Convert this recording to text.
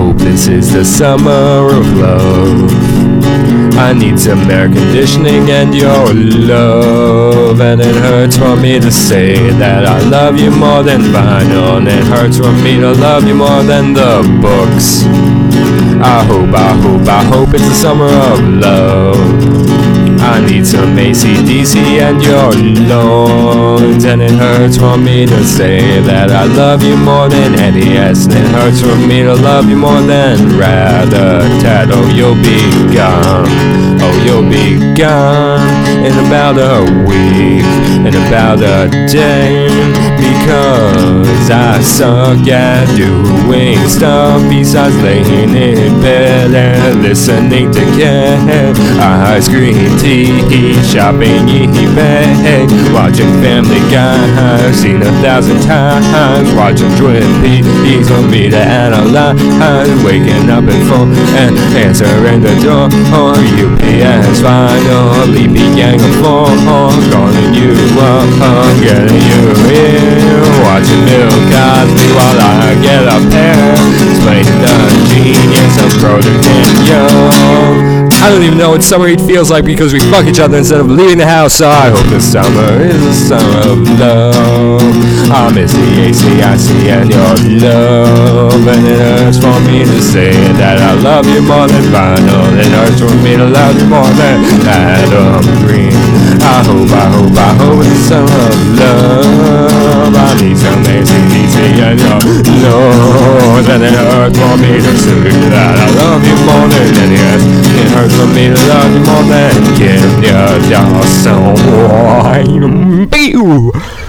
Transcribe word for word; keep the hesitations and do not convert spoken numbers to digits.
hope this is the summer of love. I need some air conditioning and your love. And it hurts for me to say that I love you more than vinyl. And it hurts for me to love you more than the books. I hope, I hope, I hope it's the summer of love. I need some A C D C and your lungs. And it hurts for me to say that I love you more than N E S. And it hurts for me to love you more than Rat-a-tat. Oh, you'll be gone. Oh, you'll be gone in about a week, in about a day. Because I suck at doing stuff besides laying in bed and listening to Ken. Ice cream tea, shopping eBay, watching Family Guy, I've seen a thousand times, watching Twin Peaks for me to analyze, waking up at four and answering the door, or U P S finally began a four, calling you up, getting you in, watching Bill Cosby while I get up there, explaining the genius of Product and Young. I don't even know what summer heat feels like because we fuck each other instead of leaving the house, so I hope this summer is the summer of love. I miss the A C I C and your love, and it hurts for me to say that I love you more than vinyl. It hurts for me to love you more than Adam Green. I hope, I hope, I hope it's the summer of love. I need some A C D C and your love, and it hurts for me to say that I love you more than any S. It hurts for me to love you more than Kenya Dawson.